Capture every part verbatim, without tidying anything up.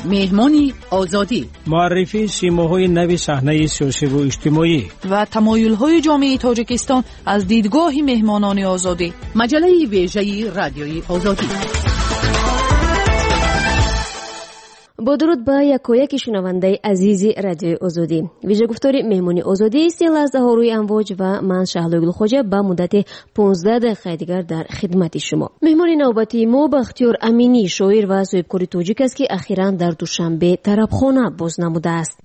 مهمانی آزادی، معرفی سیماهای نوی صحنه سیاسی و اجتماعی و تمایل‌های جامعه تاجیکستان از دیدگاه مهمانان آزادی. مجله ویژه رادیوی آزادی. با درود به یکایک شنونده عزیز رادیوی آزادی. ویژه گفتاری مهمانی آزادی سی لحظه ها روی امواج و من شهلوگل خوجه به مدت پانزده دقیقه دیگر در خدمت شما. مهمان نوبتی ما بختیار امینی، شاعر و صاحبکار تاجیک است که اخیراً در دوشنبه طربخانه بازنموده است.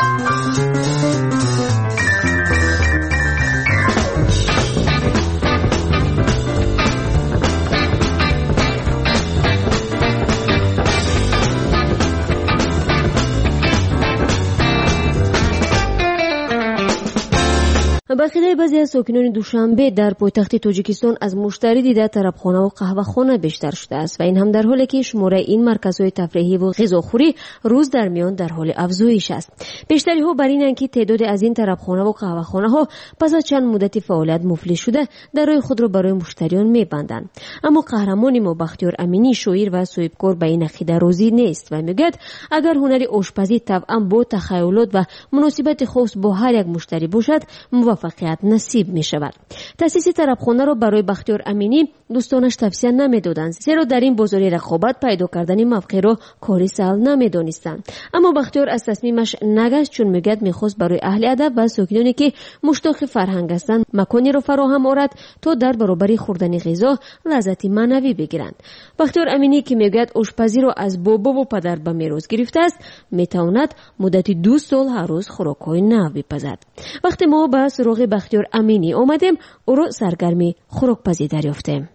بخیده بعضی از ساکنان دوشنبه در پایتخت تاجیکستان از مشتری دیده طربخانه و قهوه‌خانه بیشتر شده است و این هم در حالی که شماره این مرکزهای تفریحی و غذاخوری روز در میان در حال افزایش است. بیشتری ها بر اینند که تعداد از این طربخانه و قهوه‌خانه ها پس از چند مدت فعالیت مفلس شده درهای خود را برای مشتریان می‌بندند. اما قهرمان ما بختیار امینی، شاعر و صاحبکار، به این عقیده راضی نیست و میگوید اگر هنر آشپزی طبعا با تخیلات و مناسبت خاص با هر یک مشتری باشد موفقیت نصیب می شود. تأسیس طربخانه را برای بختیار امینی دوستانش توصیه نمی دادند، زیرا در این بازار رقابت پیدا کردن موقع را کاری سهل نمی دانستند. اما بختیار از تصمیمش نگشت، چون میگوید میخواست برای اهل ادب و ساکنانی که مشتاق فرهنگ هستند مکانی را فراهم آورد تا در برابر خوردن غذا لذتی معنوی بگیرند. بختیار امینی که میگوید آشپزی را از بابا و پدر به میراث گرفته است، میتواند مدت دو سال هر روز خوراک‌های نو بپزد. وقتی ما به سراغ بختیار امینی آمدیم، او را سرگرمی خوراک‌پزی دریافتیم.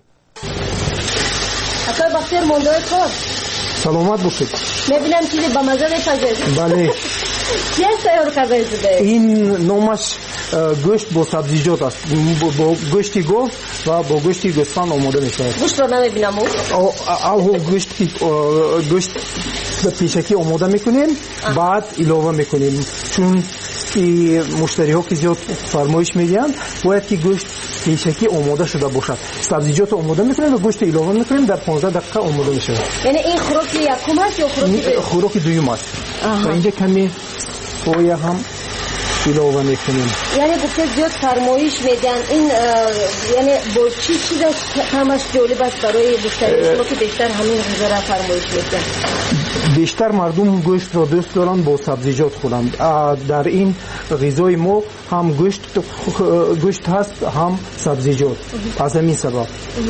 اکای بختیار موندای کار سلامت باشید. میبینم چیزی با مزه میپزید. بله. چی است تیار کرده شده؟ این نامش گوشت با سبزیجات است. با گوشتی گاو و با گوشتی گوسفند آماده میشود. گوشت رو نمیبینم. او او گوشت گوشت به پیشکی آماده میکنیم، بعد علاوه میکنیم، چون که مشتری ها که زیاد فرمایش میدن باید که گوشت پیشکی آماده شده باشد. سبزیجات آماده میکنیم و گوشت علاوه میکنیم، در پانزده دقیقه آماده میشه. یعنی این خوراک یکم است یا خوراک خوراک دوم است. و اینجا کمی سویا هم علاوه میکنیم. یعنی گفته زیاد فرمایش میدن این یعنی با چی چیز همش جالب است برای مشتری شما که بیشتر همین غذا را فرمایش میدن؟ بیشتر مردم گوشت را دوست دارن با سبزیجات خورند. در این غذای ما هم گوشت گوشت هست هم سبزیجات. از همین سبب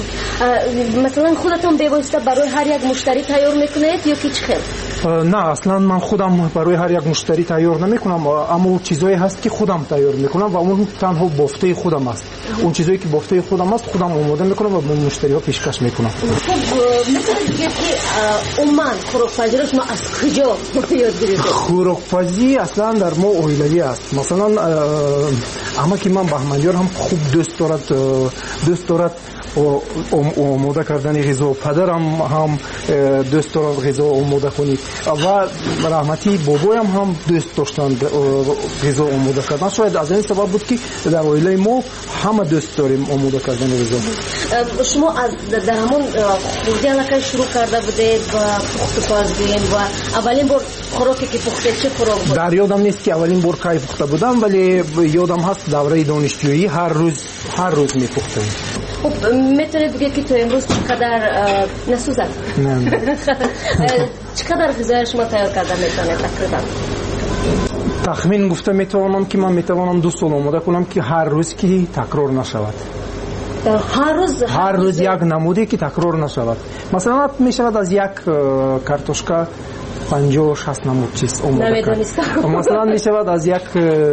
مثلا خودتون به واسطه برای هر یک مشتری تیار میکنید یا کی چخیر؟ نه، اصلا من خودم برای هر یک مشتری تیار نمیکنم، اما چیزایی هست که خودم تیار میکنم و اون تنها بافته خودم است. اون چیزایی که بافته خودم است خودم آماده میکنم و به مشتری ها پیشکش میکنم. خب میتونید بگید که عموما خوراک‌پزی رو شما از کجا یاد گرفتید؟ خوراک‌پزی اصلا در ما اویلگی است. مثلا اما که من بهمنیار هم خوب دوست دارد دوست دارد آماده کردن غذا، پدرم هم دوست دارد غذا آماده کنی و رحمتی بابایم هم دوست داشتند غذا آماده کردن. شاید از این سبب بود که در عائله ما همه دوست داریم آماده کردن غذا. شما از در همون خوردن که شروع کرده بودید و پخت پزی و اولین بار خوراکی که پخته چه خوراک بود؟ در یادم نیست که اولین بار کی پخته بودم، ولی یادم هست دوره دانشجویی هر روز هر روز میپختم. خب میتونید بگید که تو امروز چقدر نسوزد؟ نه. چقدر غذای شما تیار کرده میتونه تقریبا؟ تخمین گفته میتوانم که من میتوانم دو سال آماده کنم که هر روز که تکرار نشود. هر روز هر روز یک نمودی که تکرار نشود. مثلا میشود از یک کارتوشکا پنجاه شصت نمود چیز آماده کرد. مثلا میشود از یک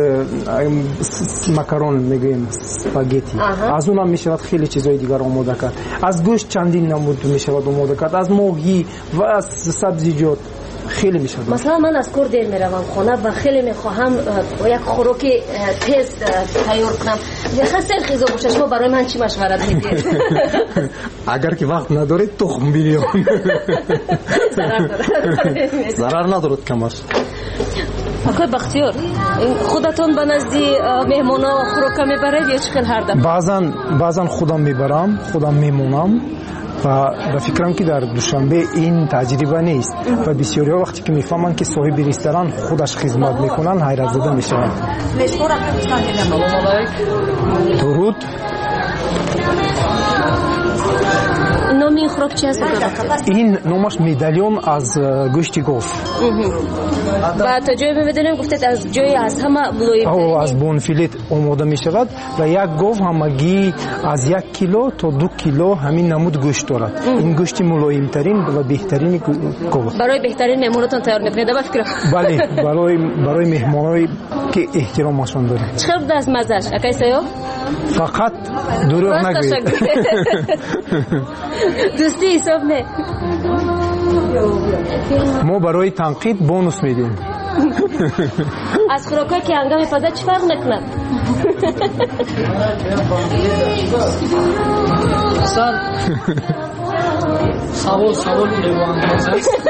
مکرون میگیم اسپاگتی، از اونم میشود خیلی چیزای دیگر آماده کرد. از گوشت چندین نمود میشود آماده کرد، از ماهی و از سبزیجات خیلی میشود. مثلا من از کور دیر میروم خانه و خیلی میخواهم یک خوراک تیز تیار کنم، خیلی غذا باشه، شما برای من چی مشورت میدید؟ اگر که وقت ندارید تخم بیریون ضرر ندارد کمش. آقای بختیار خودتون به نزدی مهمانا خوراک میبرید یا چقدر هر دفعه؟ بعضن بعضن خودم میبرم، خودم میمونم و به فکرم که در دوشنبه این تجربه نیست و بسیاری ها وقتی که میفهمند که صاحب رستوران خودش خدمت میکنن حیرت زده میشوند. درود. نام این خوراک چی است؟ این نامش مدالیون از گوشت گاو. و تا جایی می‌دونم گفتید از جایی از همه ملایم او از بونفیلت آماده می شود و یک گاو همگی از یک کیلو تا دو کیلو همین نمود گوشت دارد. این گوشت ملایم ترین و بهترین گاو. برای بهترین مهمانتون تیار می‌کنید به فکر. بله، برای برای مهمانایی که احترامشون داریم. چقدر دست مزه‌اش اکایسایو؟ فقط دروغ نگویید. دوستی حساب نه. ما برای تنقید بونوس میدیم. از خوراکایی که هنگام فضا چی فرق میکنه؟ سوال سوال لیوانگاز است.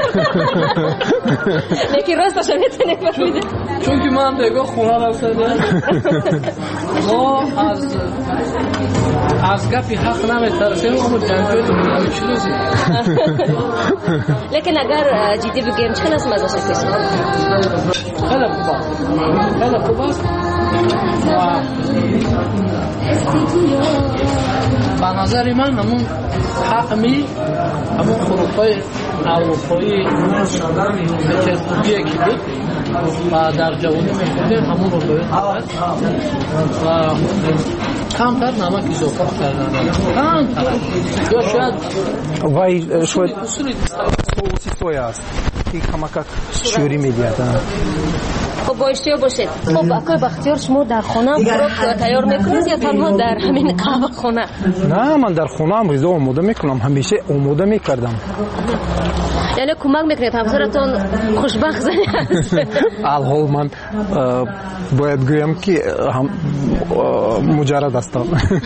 لیکن راستش نمیتونه بفهمه. چون که من بگو خونه رفتم. ما از از گپی حق نمیترسیم اما جنگوی تو میگم چیزی. لیکن اگر جدی بگیم چه ناس مزه شکست؟ خیلی خوب. خیلی خوب است. به نظر من همون حقمی همون خروپای اروپایی بچه که بود و در جوانی می‌خوردیم همون رو باید و کمتر نمک اضافه کردن کمتر یا شاید وای شاید صوصی سویا است که کمک شوری می‌دهد. خب با اشتیا باشید. خب اکای بختیار شما در خانه خوراک تیار میکنید یا تنها در همین قهوه خانه؟ نه من در خانه هم غذا آماده میکنم، همیشه آماده میکردم. یعنی کمک میکنید همسرتون خوشبخت است؟ الحال من باید گویم که هم مجرد هستم.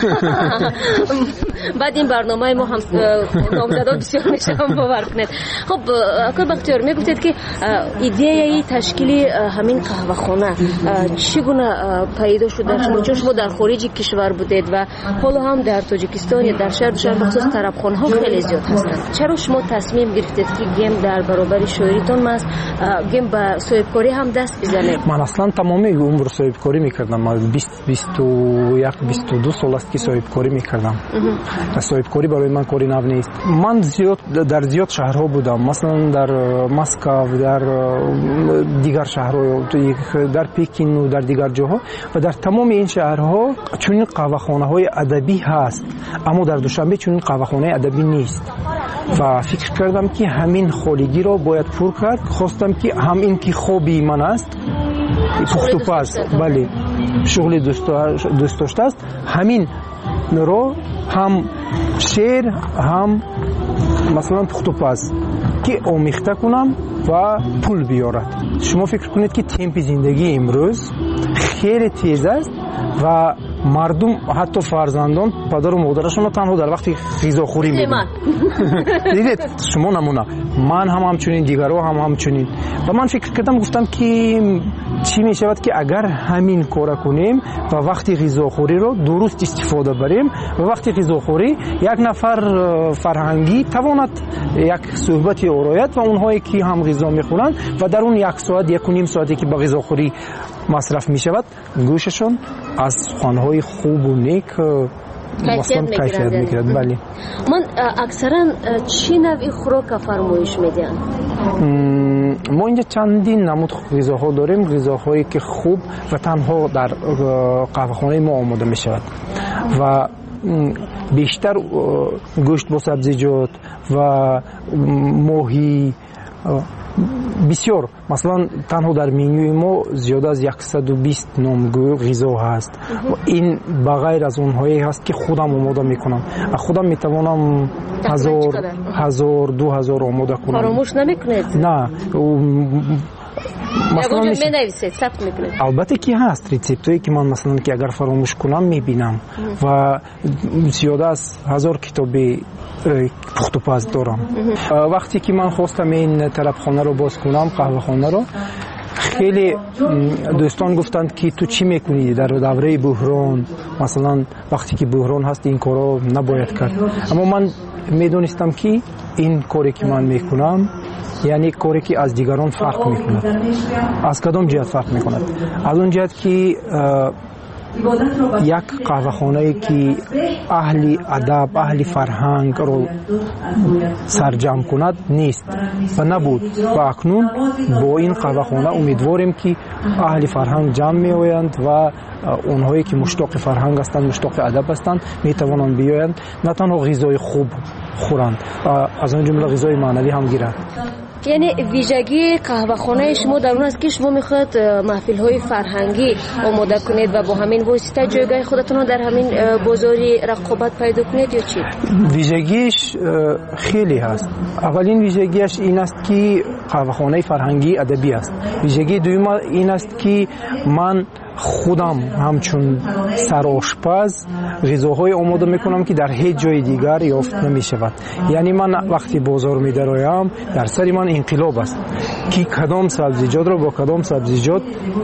بعد این برنامه ما هم نامزدان بسیار میشه هم باور کنید. خب اکای بختیار میگفتید که ایده تشکیل همین قهوه خانه چگونه پیدا شد در شما؟ چون شما در خارج کشور بودید و حالا هم در تاجیکستان یا در شهر دوشنبه بخصوص طربخانه ها خیلی زیاد هستند. چرا شما تصمیم گرفتید که گیم در برابر شاعریتون ماست گیم به صاحبکاری هم دست بزنید؟ من اصلا تمامی عمر صاحبکاری میکردم. من بیست بیست و یک بیست و دو سال است که صاحبکاری میکردم. صاحبکاری برای من کاری نو نیست. من زیاد در زیاد شهرها بودم، مثلا در مسکو، در دیگر شهرها، در پکین و در دیگر جاها و در تمام این شهرها چنین قهوه‌خانه‌های ادبی هست، اما در دوشنبه چنین قهوه‌خانه ادبی نیست و فکر کردم که همین خالیگی را باید پر کرد. خواستم که هم این که خوبی من است پخت و پز، بله شغل دوست داشته است، همین رو هم شعر هم مثلا پخت و پز که آمیخته کنم و پول بیارد. شما فکر کنید که تمپ زندگی امروز خیلی تیز است و مردم حتی فرزندان پدر و مادرشون تنها در وقت غذاخوری می‌بینند. دیدید شما نمونه، من هم همچنین، دیگرها هم همچنین و من فکر کردم گفتم که چی میشود که اگر همین کار کنیم و وقتی غذاخوری رو درست استفاده بریم و وقتی غذاخوری یک نفر فرهنگی تواند یک صحبت آرایت و اونهایی که هم غذا میخورند و در اون یک ساعت یک و نیم ساعتی که به غذاخوری مصرف میشود گوششون از خوانهای خوب و نیک مثلا کیفیت میگیرد. بله من اکثرا چی نوعی خوراک فرمایش میدین؟ ما اینجا چندین نمود غذاها داریم، غذاهایی که خوب و تنها در قهوه‌خانه ما آماده می شود و بیشتر گوشت با سبزیجات و ماهی بسیار، مثلا تنها در منیوی ما زیاد از صد و بیست نام غذا هست و این بغیر از اونهایی هست که خودم آماده میکنم. خودم میتوانم هزار هزار دو هزار آماده کنم. فراموش نمیکنید؟ نه مثلا می نویسید، ثبت میکنید؟ البته که هست ریسپتایی که من مثلا که اگر فراموش کنم میبینم و زیاده از هزار کتابی پخت و پز دارم. وقتی که من خواستم این طربخانه رو باز کنم، قهوه خانه رو، خیلی دوستان گفتند که تو چی میکنی در دوره بحران، مثلا وقتی که بحران هست این کارا نباید کرد. اما من میدونستم که این کاری که من میکنم یعنی کاری که از دیگران فرق میکند. از کدام جهت فرق میکند؟ از اون جهت که یک قهوه‌خانه‌ای که اهل ادب، اهل فرهنگ رو سرجم کند نیست و نبود و اکنون با این قهوه‌خانه امیدواریم که اهل فرهنگ جمع می‌آیند و اونهایی که مشتاق فرهنگ هستند، مشتاق ادب هستند میتوانند بیایند، نه تنها غذای خوب خورند، از اون جمله غذای معنوی هم گیرند. یعنی ویژگی قهوه‌خانه شما در اون است که شما میخواد محفل‌های فرهنگی آماده کنید و با همین واسطه جایگاه خودتون در همین بازاری رقابت پیدا کنید یا چی؟ ویژگیش خیلی هست. اولین ویژگیش این است که قهوه‌خانه فرهنگی ادبی است. ویژگی دوم این است که من خودم همچون سرآشپز غذاهای آماده میکنم که در هیچ جای دیگر یافت نمیشود. یعنی من وقتی بازار میدرایم در سر من انقلاب است که کدام سبزیجات رو با کدام سبزیجات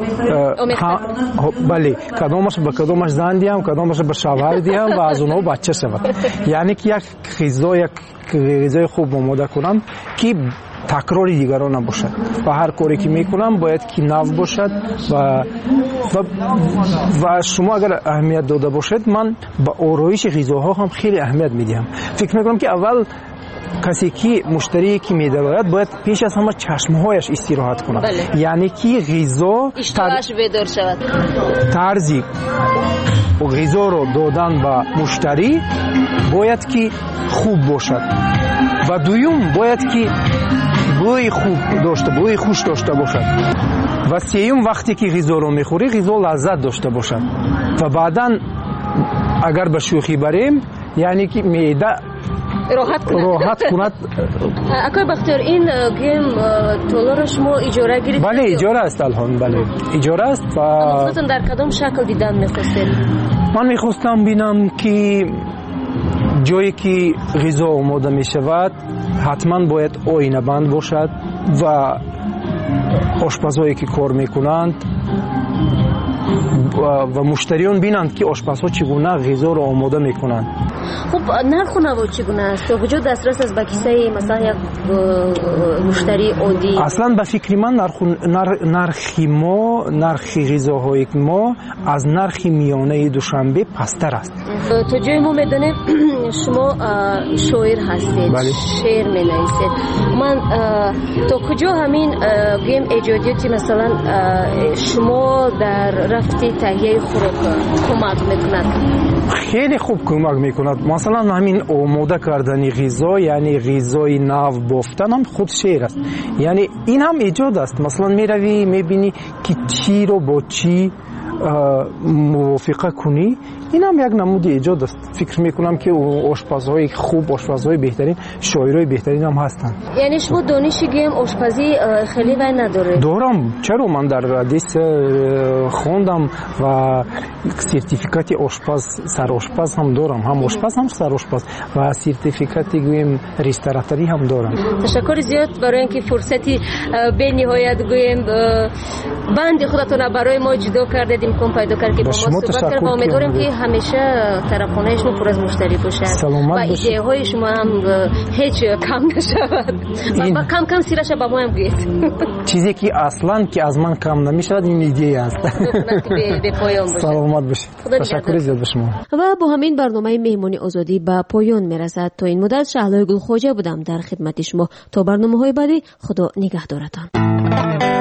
بله کدامش با کدامش زن دیم، کدامش با شوهر دیم و از اونها بچه شود. یعنی که یک غذا یک غذای خوب آماده کنم که تکرار دیگران نباشد و هر کاری که میکنم باید که نو باشد و و, و شما اگر اهمیت داده باشد من با آرایش غذاها هم خیلی اهمیت میدم. فکر میکنم که اول کسی که مشتری که میدواید باید پیش از همه چشمهایش استراحت کند. بله. یعنی که غذا اشتهاش بیدار شود. طرزی غذا رو دادن به مشتری باید که خوب باشد و دوم باید که بوی خوب داشته بوی خوش داشته باشد و سیوم وقتی که غذا رو میخوری غذا لذت داشته باشد و بعداً اگر به شوخی بریم یعنی که معده راحت کند. راحت کند. اکای بختیار این گیم تولا رو شما اجاره گرفتید؟ بله اجاره است الان. بله اجاره است. و خودتون در کدام شکل دیدن میخواستید؟ من میخواستم بینم که جایی که غذا آماده می شود حتما باید آینه بند باشد و آشپزهایی که کار میکنند و مشتریان بینند که آشپزها چگونه غذا را آماده میکنند. خب نرخ و نوا چگونه است؟ تا کجا دسترس است به کیسه مثلا یک مشتری عادی؟ اصلا به فکر من نرخ نرخ ما نرخ غذاهای ما از نرخ میانه دوشنبه پستر است. تو جای ما میدونیم شما شاعر هستید. بله. شعر مینویسید. من تا کجا همین گیم ایجادیاتی مثلا شما در رفتی تهیه خوراک کمک میکند؟ خیلی خوب کمک میکند. مثلا همین آماده کردن غذا یعنی غذای نو بافتن هم خود شعر است. یعنی این هم ایجاد است. مثلا میروی میبینی که چی رو با چی موافقه کنی، این هم یک نمود ایجاد است. فکر میکنم که آشپزهای خوب، آشپزهای بهترین، شاعرای بهترین هم هستند. یعنی شما دانشی گیم آشپزی خیلی وای نداره؟ دارم. چرا؟ من در ردیس خوندم و سرتیفیکات آشپز، سرآشپز هم دارم. هم آشپز هم سرآشپز و سرتیفیکات گویم ریستوراتوری هم دارم. تشکر زیاد برای اینکه فرصتی به نهایت گویم بند خودتون برای ما جدا کردید، امکان پیدا کرد که با ما صحبت کنیم. امیدوارم که همیشه طرفخانه شما پر از مشتری باشه و ایده های شما هم هیچ کم نشود و کم کم سیرش با ما هم گوید. چیزی که اصلا که از من کم نمیشود این ایده است. به پایان باشه. سلامت باشید. تشکر زیاد به شما. و با همین برنامه مهمانی آزادی به پایان میرسد. تا این مدت شهلای گلخواجه بودم در خدمت شما. تا برنامه‌های بعدی خدا نگهدارتان.